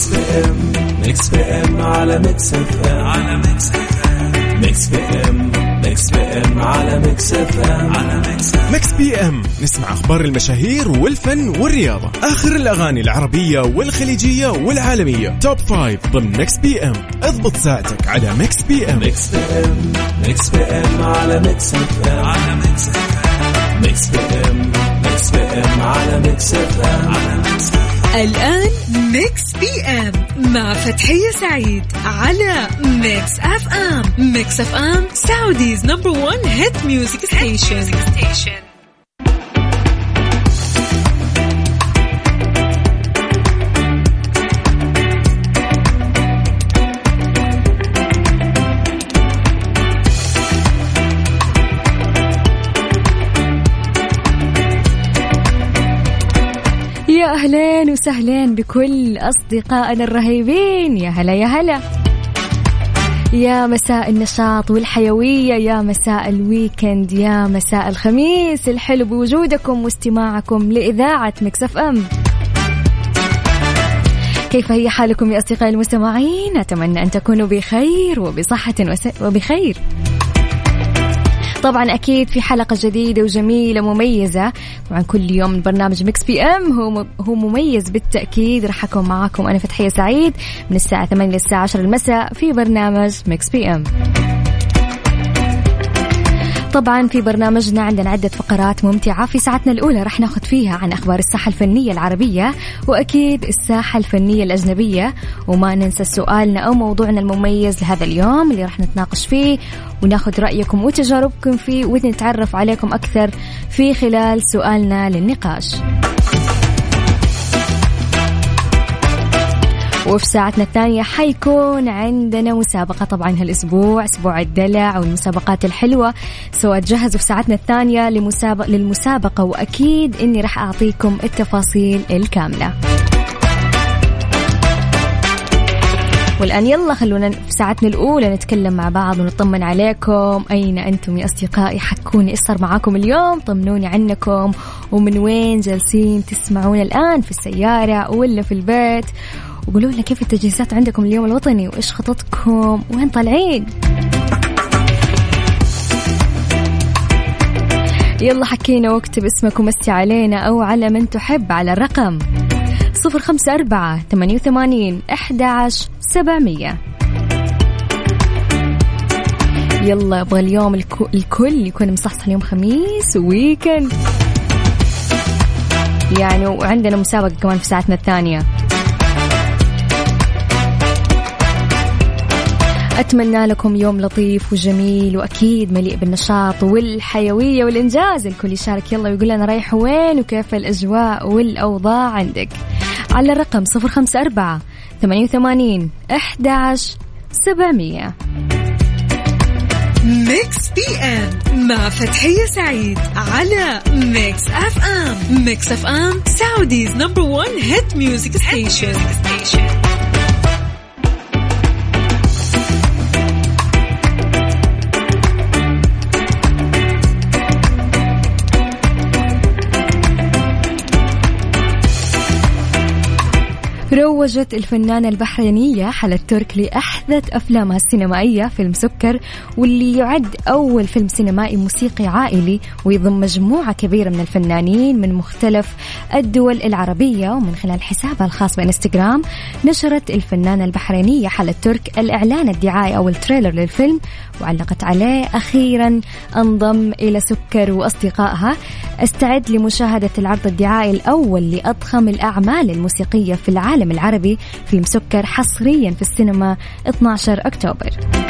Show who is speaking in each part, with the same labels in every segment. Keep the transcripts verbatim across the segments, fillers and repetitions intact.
Speaker 1: ميكس بي ام ميكس بي ام على ميكس اف ام على ميكس اف ام ميكس بي ام ميكس بي ام على ميكس اف ام على ميكس
Speaker 2: ميكس بي ام. نسمع اخبار المشاهير والفن والرياضة، اخر الاغاني العربية والخليجية والعالمية، توب فايف ضمن ميكس بي ام. اضبط ساعتك على ميكس بي ام.
Speaker 1: ميكس بي ام ميكس بي ام على ميكس اف ام على ميكس اف ام ميكس بي ام ميكس بي ام على ميكس اف ام على ميكس.
Speaker 3: الآن ميكس بي ام مع فتحية سعيد على ميكس اف ام. ميكس اف ام سعوديز نمبر وان هيت ميوزك ستيشن.
Speaker 4: يا أهلين وسهلين بكل أصدقائنا الرهيبين. يا هلا يا هلا، يا مساء النشاط والحيوية، يا مساء الويكند، يا مساء الخميس الحلو بوجودكم واستماعكم لإذاعة ميكس اف ام. كيف هي حالكم يا أصدقائي المستمعين؟ أتمنى أن تكونوا بخير وبصحة وبخير. طبعا أكيد في حلقة جديدة وجميلة مميزة. طبعا كل يوم من برنامج ميكس بي ام هو هو مميز بالتأكيد. راح أكون معاكم أنا فتحية سعيد من الساعة ثمانية للساعة عشرة المساء في برنامج ميكس بي ام. طبعا في برنامجنا عندنا عدة فقرات ممتعة. في ساعتنا الأولى راح ناخذ فيها عن أخبار الساحة الفنية العربية وأكيد الساحة الفنية الأجنبية، وما ننسى سؤالنا أو موضوعنا المميز لهذا اليوم اللي راح نتناقش فيه وناخذ رأيكم وتجاربكم فيه ونتعرف عليكم أكثر في خلال سؤالنا للنقاش. وفي ساعتنا الثانية حيكون عندنا مسابقة. طبعا هالأسبوع أسبوع الدلع والمسابقات الحلوة، سواء تجهزوا في ساعتنا الثانية لمسابقة للمسابقة وأكيد إني راح أعطيكم التفاصيل الكاملة. والآن يلا خلونا في ساعتنا الأولى نتكلم مع بعض ونطمن عليكم. أين أنتم يا أصدقائي؟ حكوني إيش صار معاكم اليوم، طمنوني عنكم ومن وين جالسين تسمعون الآن، في السيارة ولا في البيت، وقولوا لنا كيف التجهيزات عندكم اليوم الوطني وإيش خططكم وين طالعين. يلا حكينا واكتب اسمك ومسي علينا أو على من تحب على الرقم صفر خمسة أربعة ثمانية وثمانين أحد عشر سبعمية. يلا أبغى اليوم الكل يكون مصحصح، اليوم خميس وويكند يعني، وعندنا مسابقة كمان في ساعتنا الثانية. أتمنى لكم يوم لطيف وجميل وأكيد مليء بالنشاط والحيوية والإنجاز. الكل يشارك يلا ويقول لنا رايح وين وكيف الأجواء والأوضاع عندك على الرقم صفر خمسة أربعة ثمانية وثمانين أحد عشر سبعمية.
Speaker 3: ميكس بي ام مع فتحية سعيد على ميكس اف ام. ميكس اف ام سعوديز نمبر وان هيت ميوزك ستيشن.
Speaker 4: روجت الفنانة البحرينية حلا ترك لأحدث أفلامها السينمائية فيلم سكر، واللي يعد أول فيلم سينمائي موسيقي عائلي ويضم مجموعة كبيرة من الفنانين من مختلف الدول العربية. ومن خلال حسابها الخاص بإنستغرام نشرت الفنانة البحرينية حلا ترك الإعلان الدعائي أو التريلر للفيلم، وعلقت عليه أخيرا انضم إلى سكر وأصدقائها. استعد لمشاهدة العرض الدعائي الأول لأضخم الأعمال الموسيقية في العالم العربي، فيلم سكر، حصريا في السينما اثني عشر أكتوبر.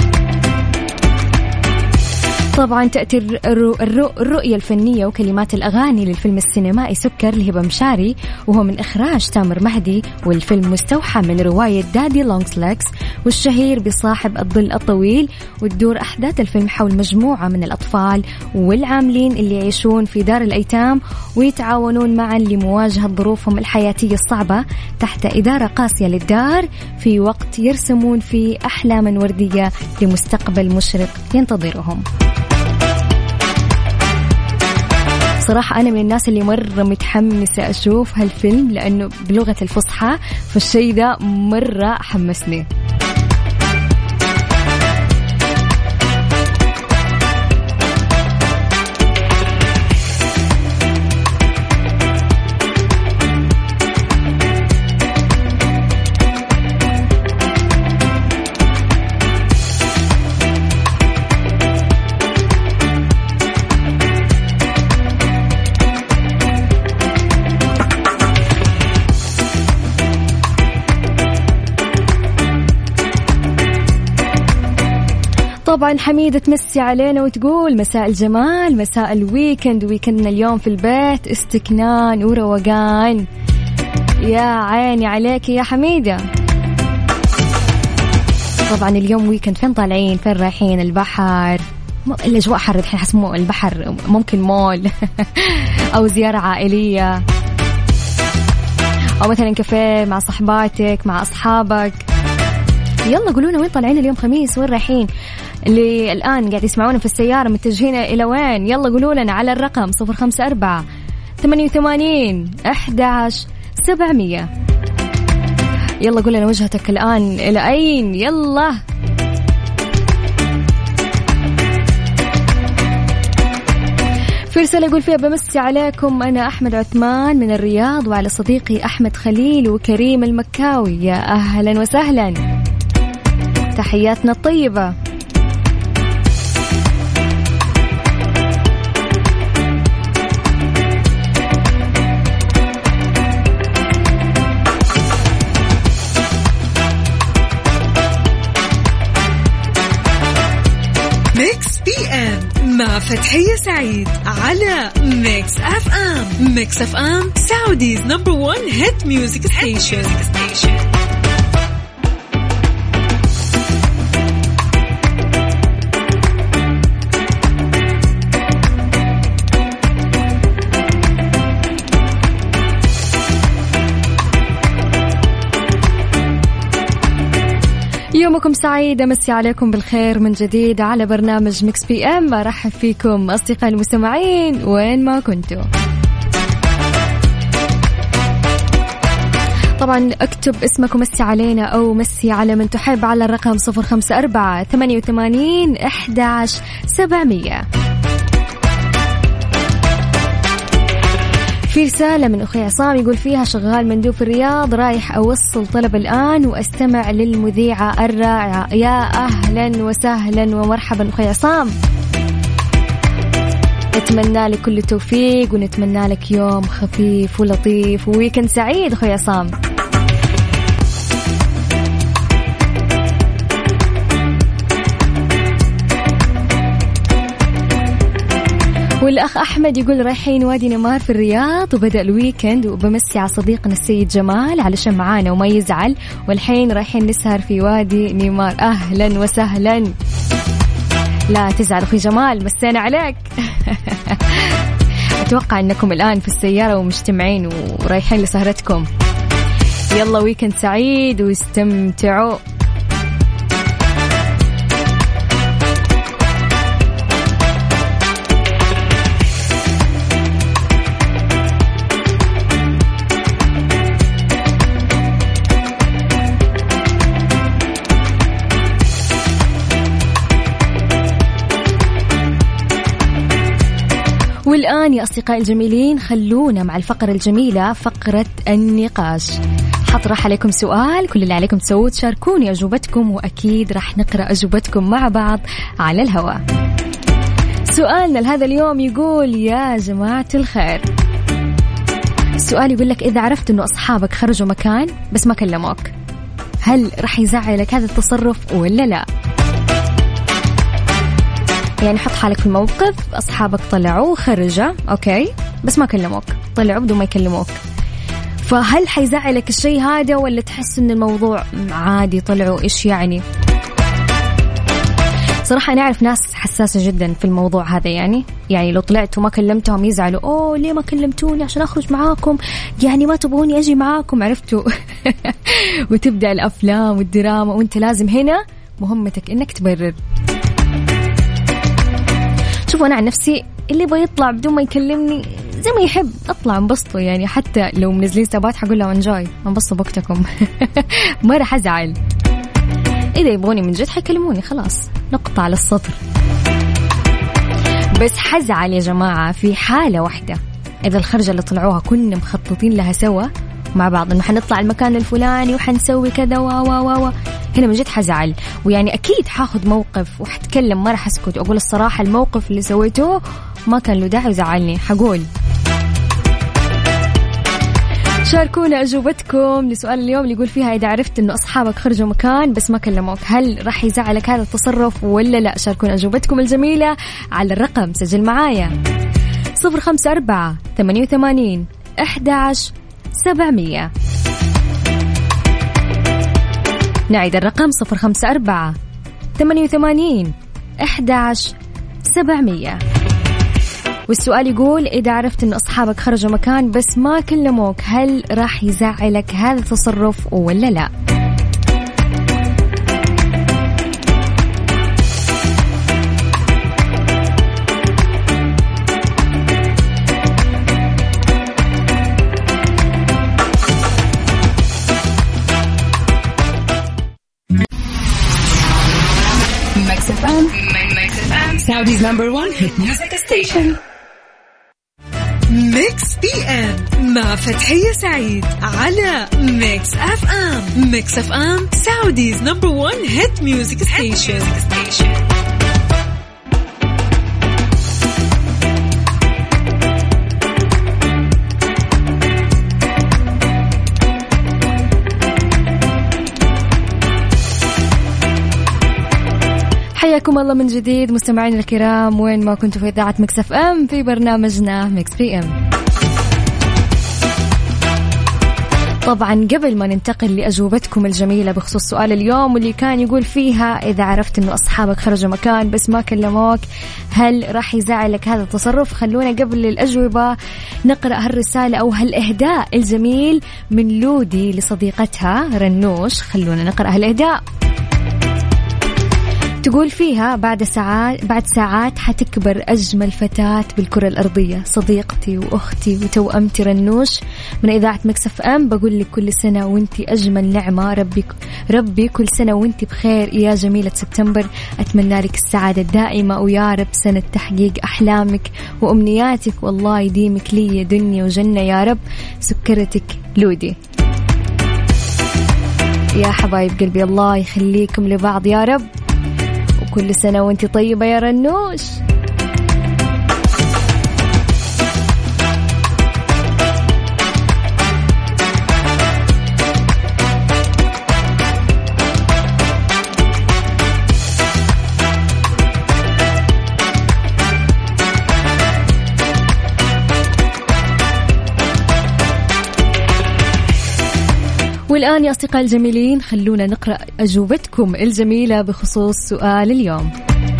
Speaker 4: طبعا تأتي الرو الرو الرؤية الفنية وكلمات الأغاني للفيلم السينمائي سكر لهبة مشاري، وهو من إخراج تامر مهدي، والفيلم مستوحى من رواية دادي لونغز ليكس والشهير بصاحب الظل الطويل. وتدور أحداث الفيلم حول مجموعة من الأطفال والعاملين اللي يعيشون في دار الأيتام ويتعاونون معا لمواجهة ظروفهم الحياتية الصعبة تحت إدارة قاسية للدار، في وقت يرسمون فيه أحلاما وردية لمستقبل مشرق ينتظرهم. صراحة أنا من الناس اللي مرة متحمسة أشوف هالفيلم لأنه بلغة الفصحى، فالشي ده مرة حمسني. طبعا حميدة تمسي علينا وتقول مساء الجمال، مساء الويكند، ويكندنا اليوم في البيت استكنان وروقان. يا عيني عليك يا حميدة. طبعا اليوم ويكند، فين طالعين؟ فين رايحين؟ البحر؟ الأجواء حر الحين، حسمو البحر ممكن مول أو زيارة عائلية أو مثلا كافيه مع صحباتك مع أصحابك. يلا قولونا وين طالعين اليوم خميس، وين رايحين؟ اللي الآن قاعد يسمعونا في السيارة متجهين إلى وين؟ يلا قولوا لنا على الرقم صفر خمسة أربعة ثمانية وثمانين أحد عشر سبعمية. يلا قول لنا وجهتك الآن إلى أين؟ يلا في رسالة يقول فيها بمسي عليكم، أنا أحمد عثمان من الرياض، وعلى صديقي أحمد خليل وكريم المكاوي، يا أهلا وسهلا، تحياتنا الطيبة.
Speaker 3: ميكس بي ام مع فتحية سعيد على ميكس اف ام. ميكس اف ام سعوديز نمبر ون هيت ميوزك ستيشن.
Speaker 4: يومكم سعيد، أمسي عليكم بالخير من جديد على برنامج ميكس بي ام. أرحب فيكم أصدقاء المستمعين وين ما كنتوا. طبعا اكتب اسمك ومسي علينا أو مسي على من تحب على الرقم صفر خمسة أربعة ثمانية وثمانين أحد عشر سبعمية. في رسالة من أخي عصام يقول فيها شغال مندوب في الرياض، رايح أوصل طلب الآن وأستمع للمذيعة الرائعة. يا أهلا وسهلا ومرحبا أخي عصام، نتمنى لك كل التوفيق ونتمنى لك يوم خفيف ولطيف وويكند سعيد أخي عصام. والأخ أحمد يقول رايحين وادي نمار في الرياض وبدأ الويكند، وبمسي على صديقنا السيد جمال علشان معانا وما يزعل، والحين رايحين نسهر في وادي نمار. أهلا وسهلا، لا تزعل أخي جمال، مسينا عليك. أتوقع أنكم الآن في السيارة ومجتمعين ورايحين لسهرتكم. يلا ويكند سعيد واستمتعوا. والآن يا أصدقائي الجميلين خلونا مع الفقرة الجميلة، فقرة النقاش. حطرح عليكم سؤال، كل اللي عليكم تسووه تشاركوني أجوبتكم، وأكيد راح نقرأ أجوبتكم مع بعض على الهواء. سؤالنا لهذا اليوم يقول يا جماعة الخير، السؤال يقول لك إذا عرفت أنه أصحابك خرجوا مكان بس ما كلموك، هل راح يزعلك هذا التصرف ولا لا؟ يعني حط حالك في الموقف، أصحابك طلعوا خرجوا أوكي بس ما كلموك، طلعوا بدون ما يكلموك، فهل حيزعلك الشيء هذا ولا تحس إن الموضوع عادي طلعوا إيش يعني؟ صراحة أنا أعرف ناس حساسة جدا في الموضوع هذا، يعني يعني لو طلعت وما كلمتهم يزعلوا، أوه ليه ما كلمتوني عشان أخرج معاكم، يعني ما تبغوني أجي معاكم، عرفتوا؟ وتبدأ الأفلام والدراما وأنت لازم هنا مهمتك إنك تبرر. شوفوا أنا عن نفسي اللي يبغى يطلع بدون ما يكلمني زي ما يحب اطلع انبسطوا يعني، حتى لو منزلين سبات حقول لهم انجوي انبسطوا بوقتكم ما راح ازعل. اذا يبغوني من جد حيكلموني خلاص نقطة على السطر. بس حزعل يا جماعة في حالة واحدة، إذا الخرجة اللي طلعوها كنا مخططين لها سوا مع بعض إنه حنطلع المكان الفلاني وحنسوي كذا وا وا وا وا هنا من جد حزعل، ويعني أكيد حاخد موقف وحتكلم، ما راح أسكت وأقول الصراحة الموقف اللي سويته ما كان له داعي وزعلني، حقول. شاركونا أجوبتكم لسؤال اليوم اللي يقول فيها إذا عرفت إنه أصحابك خرجوا مكان بس ما كلموك هل راح يزعلك هذا التصرف ولا لا؟ شاركونا أجوبتكم الجميلة على الرقم، سجل معايا صفر خمسة أربعة ثمانية وثمانين أحد عشر سبعمية. نعيد الرقم صفر خمسة أربعة ثمانية وثمانين أحد عشر سبعمية. والسؤال يقول إذا عرفت إن أصحابك خرجوا مكان بس ما كلموك هل راح يزعلك هذا التصرف ولا لا؟
Speaker 3: Mix إف إم Saudi's number one hit music station. ميكس بي ام مع فتحية سعيد على ميكس اف ام. ميكس اف ام سعوديز نمبر وان هيت ميوزك ستيشن.
Speaker 4: حياكم الله من جديد مستمعين الكرام وين ما كنتوا في إذاعة ميكس اف ام في برنامجنا ميكس بي ام. طبعا قبل ما ننتقل لأجوبتكم الجميلة بخصوص سؤال اليوم واللي كان يقول فيها إذا عرفت إنه أصحابك خرجوا مكان بس ما كلموك هل راح يزعلك هذا التصرف، خلونا قبل الأجوبة نقرأ هالرسالة أو هالإهداء الجميل من لودي لصديقتها رنوش. خلونا نقرأ هالإهداء. تقول فيها بعد ساعات بعد ساعات حتكبر أجمل فتاة بالكرة الأرضية، صديقتي وأختي وتوأمتي رنوش من إذاعة ميكس إف إم. بقول لك كل سنة وانتي أجمل نعمة، ربي ربي كل سنة وانتي بخير يا جميلة سبتمبر. أتمنى لك السعادة الدائمة ويا رب سنة تحقيق أحلامك وأمنياتك، والله يديمك لي دنيا وجنة يا رب. سكرتك لودي. يا حبايب قلبي الله يخليكم لبعض يا رب، كل سنة وانتي طيبة يا رنوش. والآن يا أصدقائي الجميلين خلونا نقرأ أجوبتكم الجميلة بخصوص سؤال اليوم.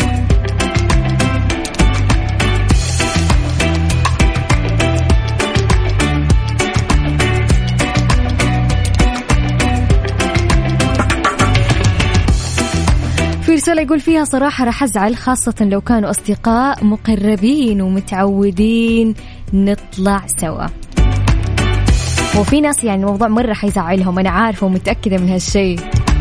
Speaker 4: في رسالة يقول فيها صراحة رح أزعل خاصة لو كانوا أصدقاء مقربين ومتعودين نطلع سوا. وفي ناس يعني الموضوع مرة حيزعلهم، أنا عارفة ومتأكدة من هالشيء.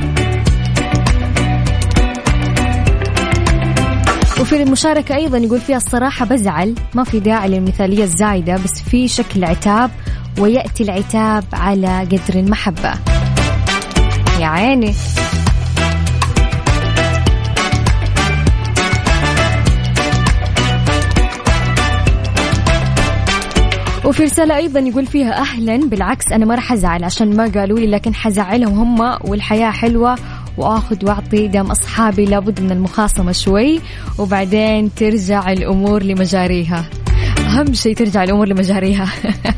Speaker 4: وفي المشاركة أيضا يقول فيها الصراحة بزعل، ما في داعي للمثالية الزايدة بس في شكل عتاب ويأتي العتاب على قدر المحبة. يا عيني. وفي رسالة أيضا يقول فيها أهلا، بالعكس أنا ما رح أزعل عشان ما قالوا لي، لكن حزعلهم هم والحياة حلوة وآخذ وأعطي دام أصحابي لابد من المخاصمة شوي وبعدين ترجع الأمور لمجاريها. أهم شيء ترجع الأمور لمجاريها.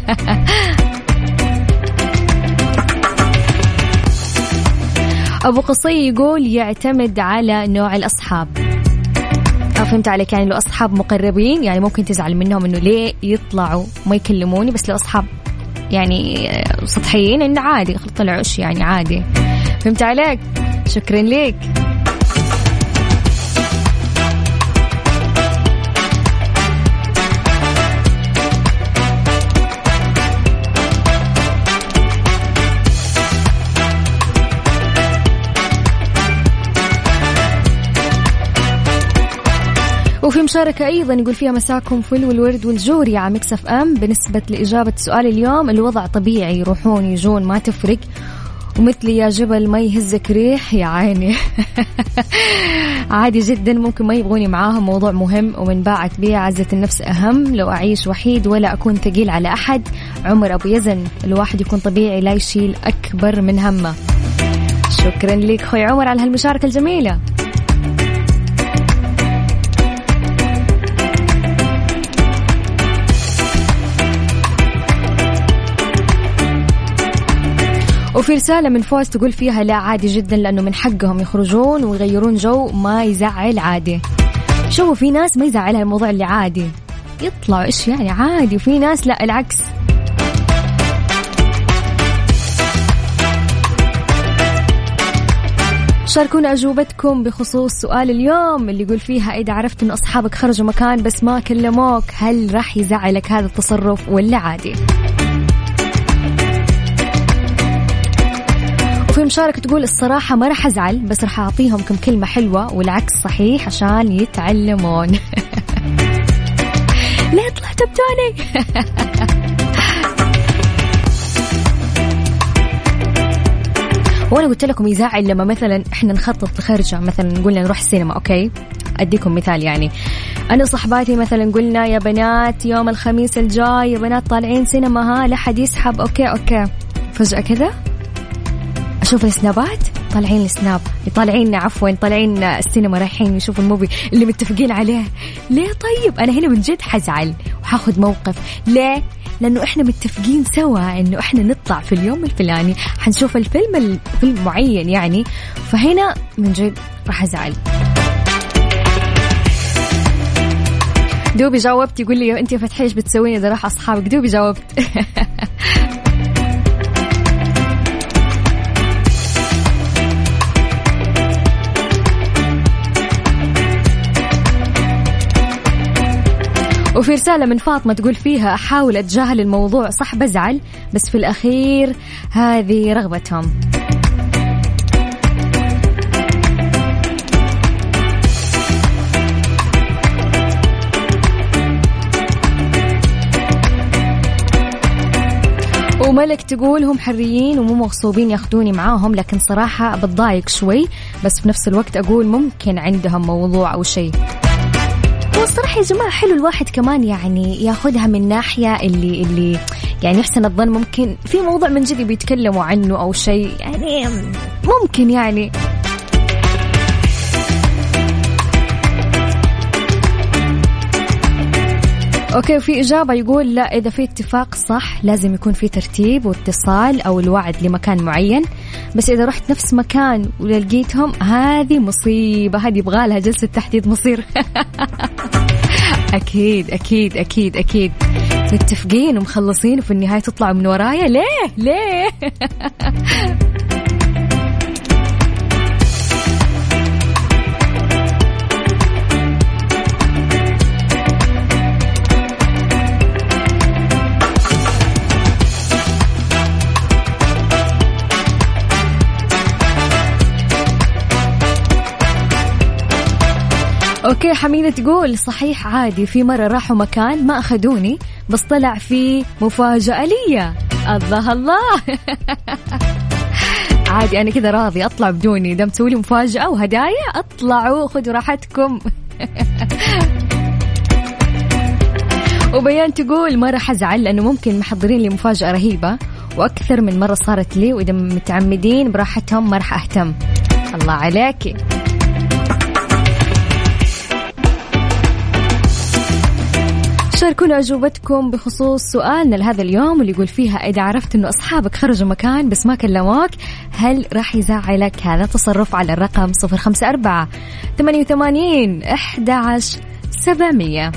Speaker 4: أبو قصي يقول يعتمد على نوع الأصحاب. فهمت عليك، يعني لو أصحاب مقربين يعني ممكن تزعل منهم إنه ليه يطلعوا ما يكلموني، بس لو أصحاب يعني سطحيين إنه عادي طلعوش يعني عادي. فهمت عليك، شكرا لك. وفي مشاركة أيضا يقول فيها مساكم فل والورد والجوري على ميكس اف ام. بالنسبة لإجابة سؤال اليوم الوضع طبيعي، يروحون يجون ما تفرق، ومثلي يا جبل ما يهزك ريح يا عيني. عادي جدا، ممكن ما يبغوني معاهم، موضوع مهم ومن باعت بيه عزة النفس أهم، لو أعيش وحيد ولا أكون ثقيل على أحد. عمر أبو يزن، الواحد يكون طبيعي لا يشيل أكبر من همه. شكرا لك خوي عمر على هالمشاركة الجميلة. وفي رسالة من فوز تقول فيها لا عادي جدا، لأنه من حقهم يخرجون ويغيرون جو، ما يزعل عادي. شوفوا في ناس ما يزعلها الموضوع اللي عادي، يطلعوا إيش يعني عادي، وفي ناس لا العكس. شاركونا أجوبتكم بخصوص سؤال اليوم اللي يقول فيها إذا عرفت إن أصحابك خرجوا مكان بس ما كلموك، هل راح يزعلك هذا التصرف ولا عادي؟ وفي مشاركة تقول الصراحة ما راح أزعل، بس راح أعطيهم كم كلمة حلوة، والعكس صحيح عشان يتعلمون. ليه طلعت بتوني؟ وانا قلت لكم يزعل لما مثلا احنا نخطط لخرجه، مثلا قلنا نروح السينما، اوكي اديكم مثال، يعني انا صحباتي مثلا قلنا يا بنات يوم الخميس الجاي يا بنات طالعين سينما، ها لا حد يسحب، اوكي اوكي فجأة كذا اشوف السنابات طالعين السناب طالعين عفوا طالعين السينما رايحين نشوف الموفي اللي متفقين عليه. ليه طيب؟ انا هنا من جد حزعل وحاخد موقف. ليه؟ لأنه إحنا متفقين سوا إنه إحنا نطلع في اليوم الفلاني حنشوف الفيلم الفيلم معين يعني، فهنا من جد راح أزعل. دوبي جاوبت، يقول لي أنت فتحيش بتسوين إذا راح أصحابك، دوبي جاوبت. وفي رسالة من فاطمة تقول فيها أحاول أتجاهل الموضوع، صح بزعل بس في الأخير هذه رغبتهم. وملك تقول هم حريين ومو مغصوبين ياخدوني معاهم، لكن صراحة بتضايق شوي، بس في نفس الوقت أقول ممكن عندهم موضوع أو شيء. والصراحة يا جماعة حلو الواحد كمان يعني ياخدها من ناحية اللي اللي يعني يحسن الظن ممكن في موضوع من جدي بيتكلموا عنه أو شيء، يعني ممكن يعني أوكي. وفي إجابة يقول لا، إذا في اتفاق صح لازم يكون في ترتيب واتصال أو الوعد لمكان معين، بس إذا رحت نفس مكان ولقيتهم هذه مصيبة، هذه يبغى لها جلسة تحديد مصير. أكيد أكيد أكيد أكيد متفقين ومخلصين وفي النهاية تطلعوا من ورايا، ليه ليه؟ اوكي. حميدة تقول صحيح عادي، في مرة راحوا مكان ما اخذوني بس طلع في مفاجأة لي. الله الله. عادي انا كذا راضي اطلع بدوني، دام تسوي لي مفاجأة وهدايا اطلعوا خذوا راحتكم. وبيان تقول ما راح ازعل لانه ممكن محضرين لي مفاجأة رهيبة واكثر من مرة صارت لي، واذا متعمدين براحتهم ما راح اهتم. الله عليكي. شاركونا أجوبتكم بخصوص سؤالنا لهذا اليوم اللي يقول فيها إذا عرفت إنه أصحابك خرجوا مكان بس ما كلموك هل راح يزعلك هذا التصرف؟ على الرقم صفر خمسة أربعة ثمانية وثمانين أحد عشر سبعمية.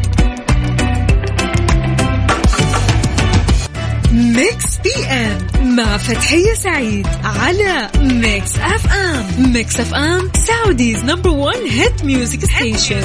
Speaker 3: ميكس بي ام مع فتحية سعيد على ميكس اف ام. ميكس اف ام سعوديز نمبر ون هيت ميوزك ستيشن.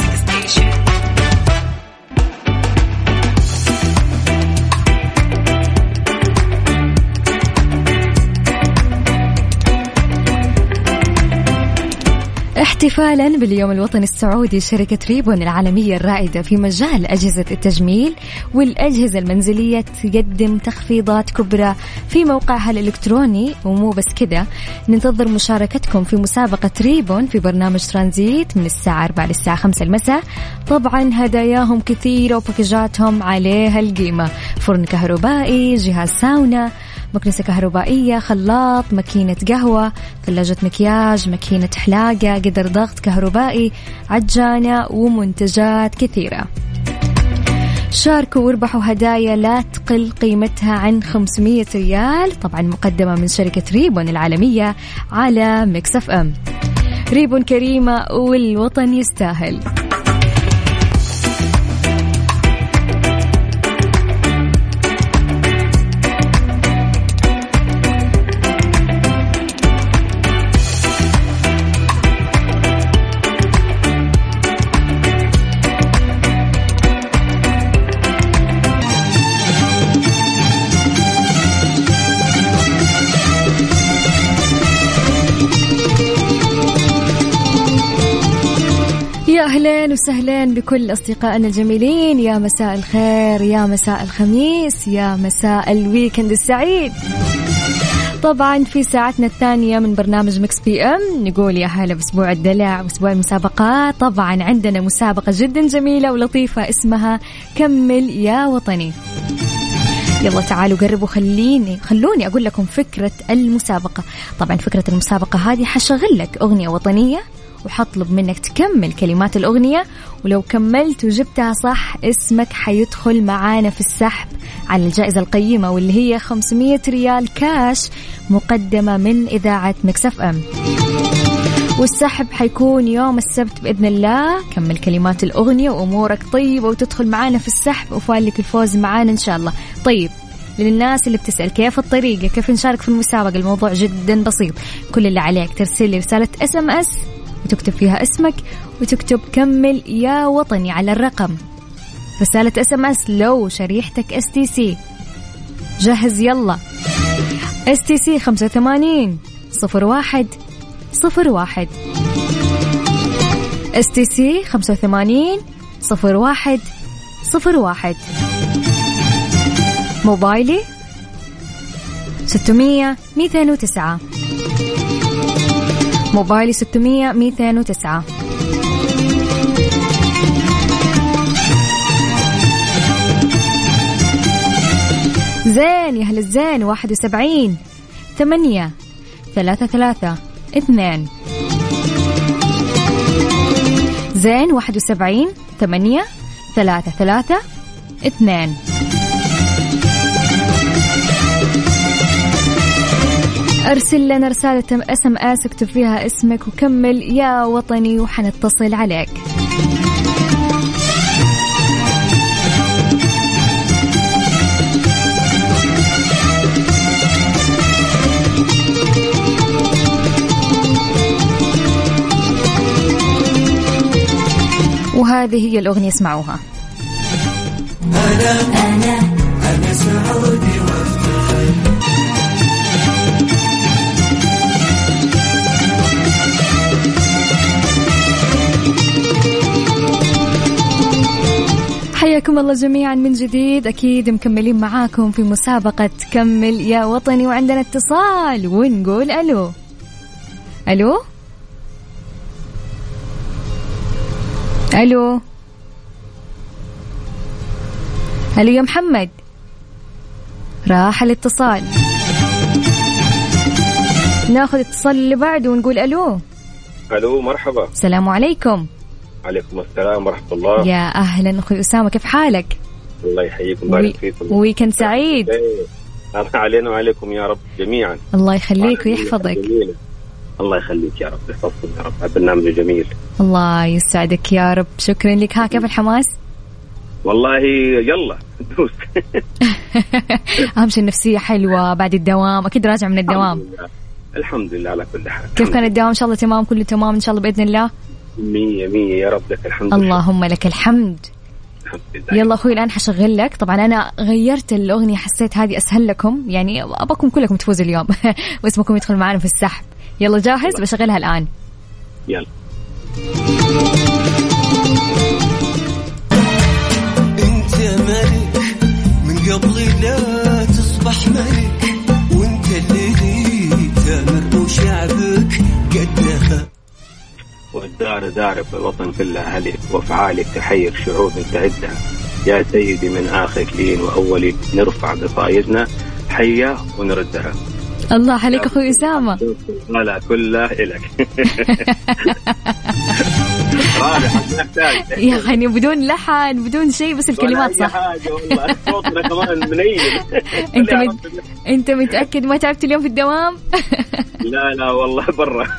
Speaker 4: احتفالا باليوم الوطني السعودي، شركة ريبون العالمية الرائدة في مجال أجهزة التجميل والأجهزة المنزلية تقدم تخفيضات كبرى في موقعها الإلكتروني. ومو بس كذا، ننتظر مشاركتكم في مسابقة ريبون في برنامج ترانزيت من الساعة أربعة للساعة خمسة المساء. طبعا هداياهم كثيرة وباكجاتهم عليها القيمة: فرن كهربائي، جهاز ساونا، مكنسة كهربائية، خلاط، ماكينة قهوة، ثلاجة مكياج، ماكينة حلاقة، قدر ضغط كهربائي، عجانة ومنتجات كثيرة. شاركوا واربحوا هدايا لا تقل قيمتها عن خمسمية ريال، طبعا مقدمة من شركة ريبون العالمية على ميكس اف ام. ريبون كريمة والوطن يستاهل. يا أهلين وسهلين بكل أصدقائنا الجميلين، يا مساء الخير، يا مساء الخميس، يا مساء الويكند السعيد. طبعا في ساعتنا الثانية من برنامج مكس بي ام نقول يا هلا بأسبوع الدلع وأسبوع المسابقات. طبعا عندنا مسابقة جدا جميلة ولطيفة اسمها كمل يا وطني. يلا تعالوا قربوا، خليني خلوني أقول لكم فكرة المسابقة. طبعا فكرة المسابقة هذه حشغل لك أغنية وطنية وحطلب منك تكمل كلمات الأغنية، ولو كملت وجبتها صح اسمك حيدخل معانا في السحب على الجائزة القيمة واللي هي خمسمية ريال كاش مقدمة من إذاعة ميكس اف ام. والسحب حيكون يوم السبت بإذن الله. كمل كلمات الأغنية وأمورك طيبة وتدخل معانا في السحب وفالك الفوز معانا إن شاء الله. طيب، للناس اللي بتسأل كيف الطريقة كيف نشارك في المسابقة، الموضوع جدا بسيط. كل اللي عليك ترسل لي رسالة اس ام اس وتكتب فيها اسمك وتكتب كمل يا وطني على الرقم. رسالة اس ام اس لو شريحتك اس تي سي. جهز يلا، اس تي سي خمسة وثمانين صفر واحد صفر واحد، اس تي سي خمسة وثمانين صفر واحد صفر واحد. موبايلي ستمية مئتين وتسعة، موبايلي ستمية مئتين وتسعة. زين يا هل الزين، واحد وسبعين ثمانية ثلاثة ثلاثة اثنين. زين واحد وسبعين ثمانية ثلاثة ثلاثة اثنين. أرسل لنا رسالة اس ام اس اكتب فيها اسمك وكمل يا وطني وحنتصل عليك. وهذه هي الأغنية، اسمعوها. أنا أنا أنا سعودي وافتخر. حياكم الله جميعا من جديد. أكيد مكملين معاكم في مسابقة كمل يا وطني، وعندنا اتصال ونقول ألو. ألو ألو ألو يا محمد، راح الاتصال. ناخذ اتصال اللي بعده ونقول ألو.
Speaker 5: ألو مرحبا.
Speaker 4: السلام عليكم.
Speaker 5: عليكم السلام ورحمة الله.
Speaker 4: يا أهلا أخوي أسامة، كيف حالك؟
Speaker 5: الله يحييكم ويبارك فيكم.
Speaker 4: ويكند سعيد.
Speaker 5: الله علينا وعليكم يا رب جميعا.
Speaker 4: الله يخليك ويحفظك.
Speaker 5: الله يخليك يا رب، يحفظكم يا رب. البرنامج جميل.
Speaker 4: الله يسعدك يا رب، شكرا لك. ها كيف الحماس؟
Speaker 5: والله يلا ندوس.
Speaker 4: أهم شيء النفسية حلوة بعد الدوام، أكيد راجع من الدوام.
Speaker 5: الحمد لله, الحمد لله على كل حال.
Speaker 4: كيف كان الدوام؟ إن شاء الله تمام، كله تمام إن شاء الله بإذن الله.
Speaker 5: مية مية يا رب، لك الحمد.
Speaker 4: اللهم لك الحمد.
Speaker 5: الحمد لله.
Speaker 4: يلا أخوي الآن حشغل لك. طبعا أنا غيرت الأغنية، حسيت هذه أسهل لكم، يعني أباكم كلكم تفوزوا اليوم واسمكم يدخل معنا في السحب. يلا جاهز؟ بشغلها الآن.
Speaker 5: يلا.
Speaker 6: انت ملك من قبل لا تصبح ملك، وانت اللي تامر وشعبك قدها.
Speaker 5: والدار دارك والوطن كله أهلك، وأفعالك تحير شعوب تعدها. يا سيدي من آخر لين وأولي نرفع قصايدنا حية ونردها.
Speaker 4: الله عليك أخوي أسامة.
Speaker 5: لا كلها إلك.
Speaker 4: يعني بدون لحن بدون شيء، بس الكلمات صح.
Speaker 5: والله صوتنا كمان منيل.
Speaker 4: انت مت... انت متأكد ما تعبت اليوم في الدوام؟
Speaker 5: لا لا والله برا.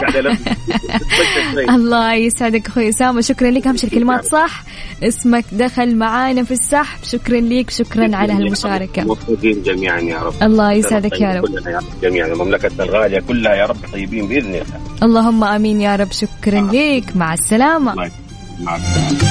Speaker 4: الله يسعدك أخوي أسامة، شكرا لك. همش الكلمات صح، اسمك دخل معانا في السحب. شكرا لك، شكرا على هالمشاركة.
Speaker 5: مبسوطين جميعا يا رب.
Speaker 4: الله يسعدك يا رب.
Speaker 5: كلنا يا رب جميعا، المملكة الغالية كلها يا رب طيبين بإذن الله.
Speaker 4: اللهم آمين يا رب. شكرا آه. لك، مع السلامة.
Speaker 5: مع السلامة.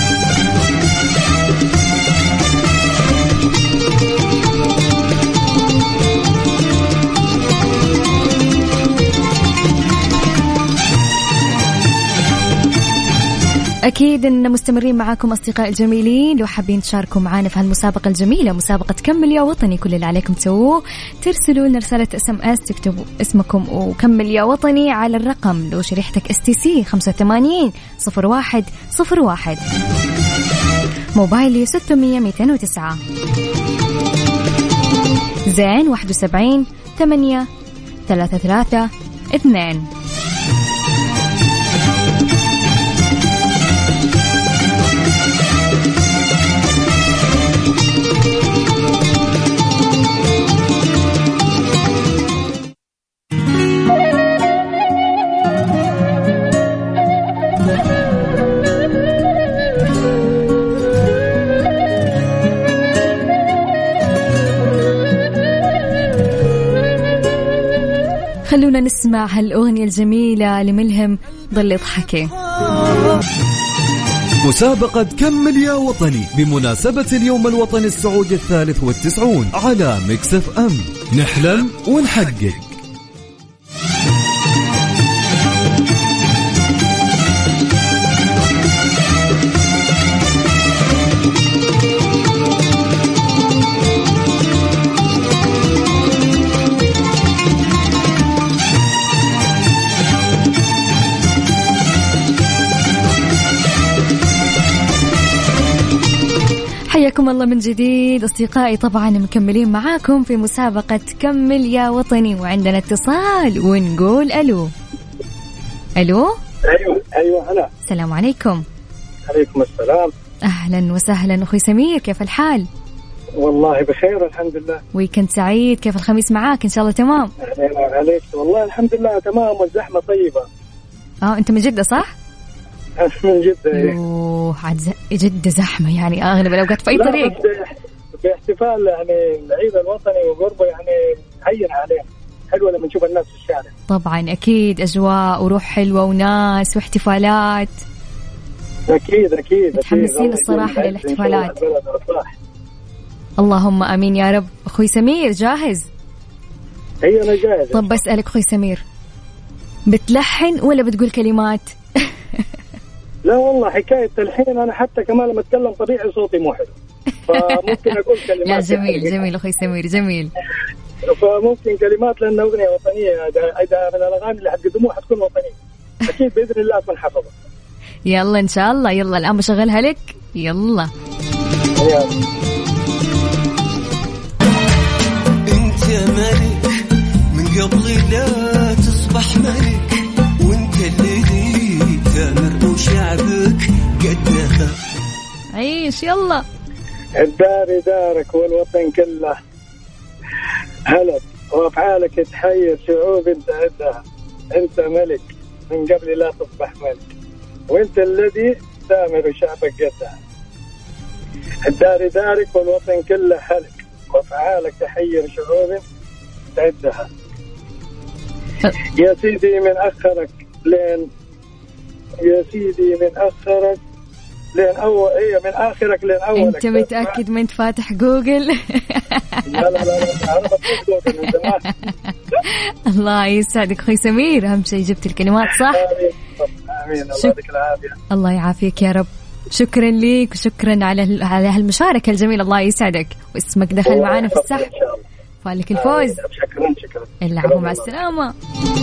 Speaker 4: أكيد إن مستمرين معاكم أصدقاء الجميلين. لو حابين تشاركوا معانا في هالمسابقة الجميلة، مسابقة كمل يا وطني، كل اللي عليكم تسووه ترسلوا لنا رسالة اس ام اس، تكتبوا اسمكم وكمل يا وطني على الرقم لو شريحتك اس تي سي خمسة وثمانين صفر واحد صفر واحد، موبايلي ستمية مئتين وتسعة، زين واحد وسبعين ثمانية ثلاثة ثلاثة اثنين. خلونا نسمع هالأغنية الجميلة لملهم ضل يضحكي.
Speaker 7: مسابقة كمل يا وطني بمناسبة اليوم الوطني السعودي الثالث والتسعون على ميكس اف ام. نحلم ونحقق.
Speaker 4: حياكم الله من جديد أصدقائي. طبعا مكملين معاكم في مسابقة كمل يا وطني، وعندنا اتصال ونقول ألو. ألو.
Speaker 5: أيوة أيوة هلا.
Speaker 4: السلام عليكم.
Speaker 5: عليكم السلام.
Speaker 4: أهلا وسهلا أخوي سمير، كيف الحال؟
Speaker 5: والله بخير الحمد لله.
Speaker 4: ويكند سعيد. كيف الخميس معاك؟ إن شاء الله تمام.
Speaker 5: أهلا عليك. والله الحمد لله تمام، والزحمة طيبة.
Speaker 4: آه أنت من جدة صح؟
Speaker 5: من جدة.
Speaker 4: أوه عاد جدة زحمة يعني أغلب الأوقات في أي طريق.
Speaker 5: في احتفال يعني العيد الوطني وقربه يعني حين عليه، حلوة لما نشوف الناس في الشارع.
Speaker 4: طبعا أكيد أجواء وروح حلوة وناس واحتفالات.
Speaker 5: أكيد أكيد
Speaker 4: متحمسين الصراحة للاحتفالات. اللهم آمين يا رب. أخوي سمير جاهز؟
Speaker 5: هي أنا جاهز.
Speaker 4: طب بسألك أخوي سمير، بتلحن ولا بتقول كلمات؟
Speaker 5: لا والله حكاية تلحين، أنا حتى كمان لما أتكلم طبيعي صوتي مو حلو، فممكن أقول كلمات.
Speaker 4: لا جميل جميل أخوي سمير جميل.
Speaker 5: فممكن كلمات لأن أغنية وطنية، إذا من الأغاني اللي حتقدموها حتكون وطنية أكيد بإذن الله أكون حافظة.
Speaker 4: يلا إن شاء الله. يلا الآن بشغلها لك. يلا.
Speaker 5: يلا.
Speaker 6: أنت ملك من قبل لا تصبح ملك، وأنت اللي تامر وشعبك قدها.
Speaker 4: عيش يلا.
Speaker 5: الدار دارك والوطن كله هلك، وافعالك تحير شعوب انت عدها. انت ملك من قبل لا تصبح ملك، وانت الذي تامر شعبك قدها. الدار دارك والوطن كله هلك، وافعالك تحير شعوب تعدها. يا سيدي من اخرك لين يا سيدي من اخرك لين اول هي من اخرك لين اولك.
Speaker 4: انت متاكد من فاتح جوجل؟
Speaker 5: لا لا لا انا بفتح جوجل من زمان.
Speaker 4: الله يسعدك اخوي سمير، اهم شيء جبت الكلمات صح.
Speaker 5: امين امين. الله يعطيك العافيه.
Speaker 4: الله يعافيك يا رب. شكرا لك وشكرا على على هالمشاركه الجميله. الله يسعدك واسمك دخل معانا في السحب. فالك الفوز.
Speaker 5: شكرا شكرا.
Speaker 4: العفو مع السلامه.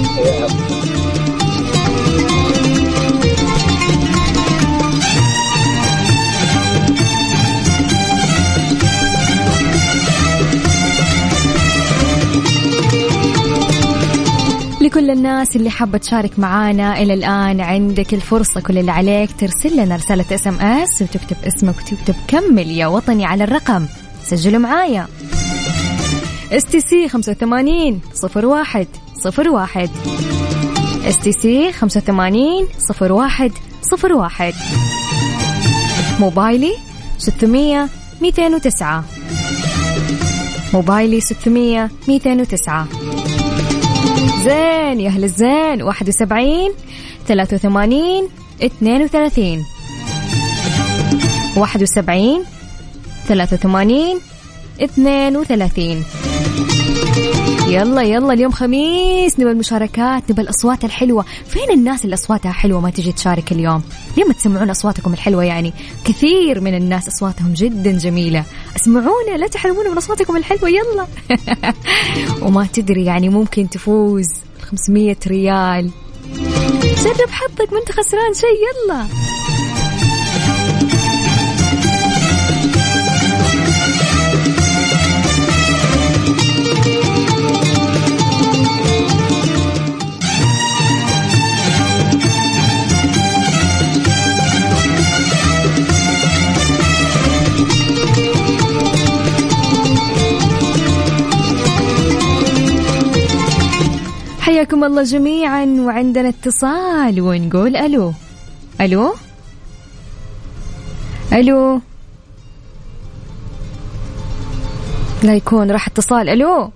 Speaker 4: لكل الناس اللي حابة تشارك معانا إلى الآن عندك الفرصة. كل اللي عليك ترسل لنا رسالة اس ام اس وتكتب اسمك وتكتب كمل يا وطني على الرقم. سجلوا معايا اس تي سي خمسة وثمانين صفر واحد صفر واحد اس تي سي خمسة وثمانين صفر واحد صفر واحد. موبايلي ستمية مئتين وتسعة. موبايلي ستمية مئتين وتسعة. زين يا أهل الزين. واحد وسبعين ثلاثة وثمانين اثنين وثلاثين. واحد وسبعين ثلاثة وثمانين اثنين وثلاثين. يلا يلا اليوم خميس، نبى المشاركات، نبى الأصوات الحلوة. فين الناس اللي أصواتها حلوة ما تجي تشارك اليوم؟ ليه ما تسمعون أصواتكم الحلوة؟ يعني كثير من الناس أصواتهم جدا جميلة. اسمعونا، لا تحرمونا من أصواتكم الحلوة. يلا وما تدري يعني ممكن تفوز خمسمية ريال. جرب حظك، ما انت خسران شيء. يلا حياكم الله جميعا. وعندنا اتصال ونقول ألو. ألو ألو. لا يكون راح اتصال. ألو،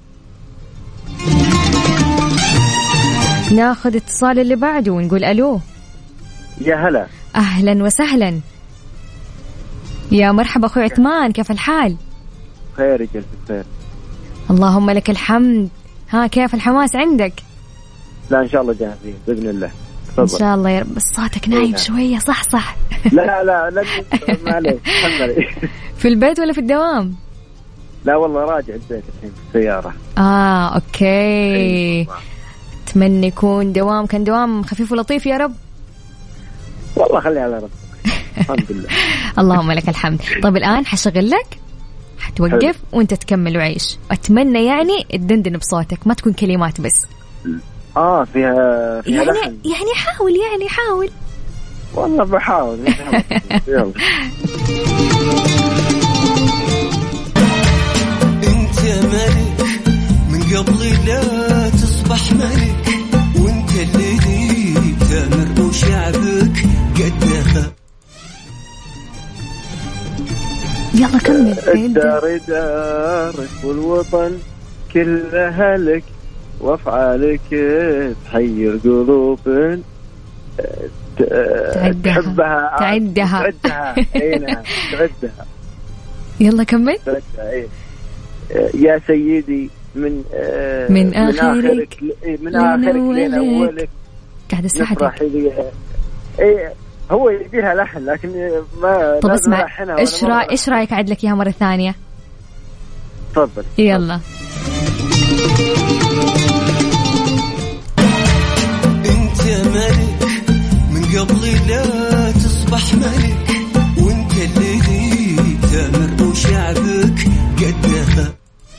Speaker 4: ناخذ اتصال اللي بعده ونقول ألو.
Speaker 8: يا هلا.
Speaker 4: أهلا وسهلا. يا مرحبا أخوي عثمان، كيف الحال؟
Speaker 8: خير جل خير.
Speaker 4: اللهم لك الحمد. ها كيف الحماس عندك؟
Speaker 8: لا إن شاء الله جاهزين بإذن الله. تفضل.
Speaker 4: إن شاء الله يا رب. بس صوتك نايم شوية. صح صح.
Speaker 8: لا لا لا ما عليك.
Speaker 4: في البيت ولا في الدوام؟
Speaker 8: لا والله راجع البيت الحين في السيارة.
Speaker 4: آه أوكي. أتمنى يكون دوام كان دوام خفيف ولطيف يا رب.
Speaker 8: والله خلي على ربك. الحمد لله.
Speaker 4: اللهم لك الحمد. طيب الآن حشغل لك، حتوقف حلو. وانت تكمل وعيش. أتمنى يعني الدندن بصوتك، ما تكون كلمات بس.
Speaker 8: آه فيها, فيها
Speaker 4: يعني
Speaker 8: لحن.
Speaker 4: يعني حاول يعني حاول.
Speaker 8: والله بحاول. يلا.
Speaker 6: انت ملك من قبل لا تصبح ملك، وانت اللي تامر وشعبك قدها.
Speaker 4: يلا كمل.
Speaker 8: الدار دارك والوطن كلها لك، وافعالك تحير قلوب تحبها
Speaker 4: تعدها
Speaker 8: تعدها. اينا تعدها.
Speaker 4: يلا كمل.
Speaker 8: تعدها. يا سيدي من
Speaker 4: من آخرك
Speaker 8: من آخرك لين أولك
Speaker 4: قاعد أساعدك.
Speaker 8: إيه هو يبيها لحن لكن ما.
Speaker 4: طب اسمع، إيش رأي إيش رأيك أعد لك إياها مرة ثانية؟
Speaker 8: تفضل.
Speaker 4: يلا.
Speaker 6: أنت ملك من قبل لا تصبح ملك، وأنت اللي تامر وشعبك قدها.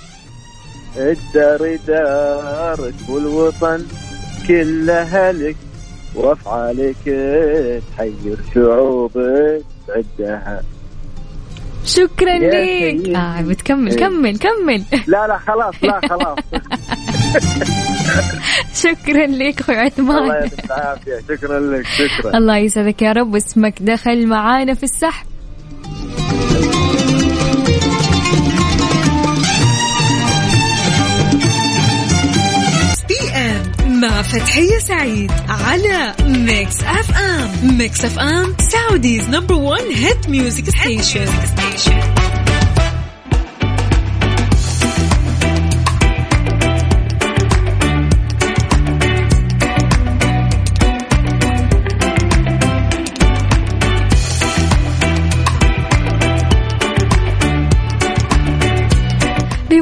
Speaker 8: الدار دارك والوطن كلها لك، وافعالك تحير شعوبك تعدها.
Speaker 4: شكرا لك. آه بتكمل. كمل كمل.
Speaker 8: لا لا خلاص لا خلاص.
Speaker 4: شكرا لك أخوي عثمان.
Speaker 8: الله يعطيك العافية. شكرا لك. شكرا.
Speaker 4: الله يسعدك يا رب. اسمك دخل معانا في السحب.
Speaker 3: مع فتحية سعيد على ميكس اف ام. ميكس اف ام سعوديز نمبر وان هيت ميوزك ستيشن.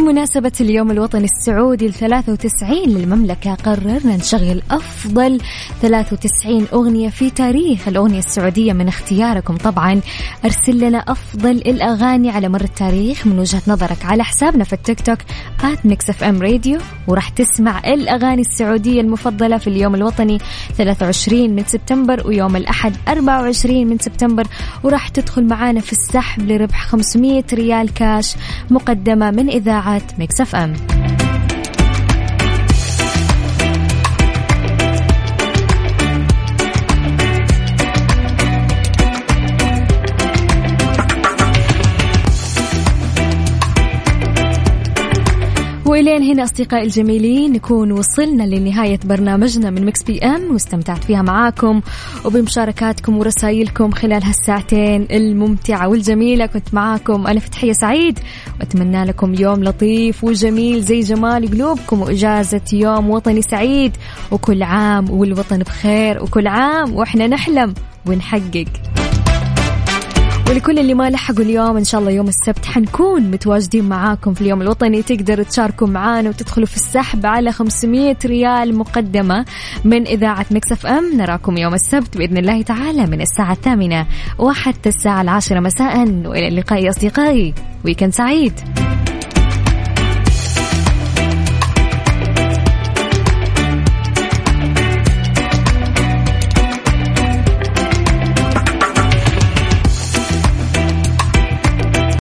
Speaker 4: بمناسبة اليوم الوطني السعودي الثلاثة وتسعين للمملكة قررنا نشغل أفضل ثلاثة وتسعين أغنية في تاريخ الأغنية السعودية من اختياركم. طبعا أرسل لنا أفضل الأغاني على مر التاريخ من وجهة نظرك على حسابنا في التيك توك آت ميكس اف ام راديو، وراح تسمع الأغاني السعودية المفضلة في اليوم الوطني ثلاثة وعشرين من سبتمبر ويوم الأحد أربعة وعشرين من سبتمبر، وراح تدخل معانا في السحب لربح خمسمية ريال كاش مقدمة من إذاعة ميكس اف ام. وإلين هنا أصدقائي الجميلين نكون وصلنا لنهاية برنامجنا من ميكس بي أم، واستمتعت فيها معاكم وبمشاركاتكم ورسائلكم خلال هالساعتين الممتعة والجميلة. كنت معاكم أنا فتحية سعيد، وأتمنى لكم يوم لطيف وجميل زي جمال قلوبكم، وإجازة يوم وطني سعيد، وكل عام والوطن بخير، وكل عام وإحنا نحلم ونحقق. ولكل اللي ما لحقوا اليوم إن شاء الله يوم السبت حنكون متواجدين معاكم في اليوم الوطني، تقدروا تشاركوا معانا وتدخلوا في السحب على خمسمية ريال مقدمة من إذاعة ميكس اف ام. نراكم يوم السبت بإذن الله تعالى من الساعة الثامنة وحتى الساعة العاشرة مساء، وإلى اللقاء أصدقائي، ويكند سعيد.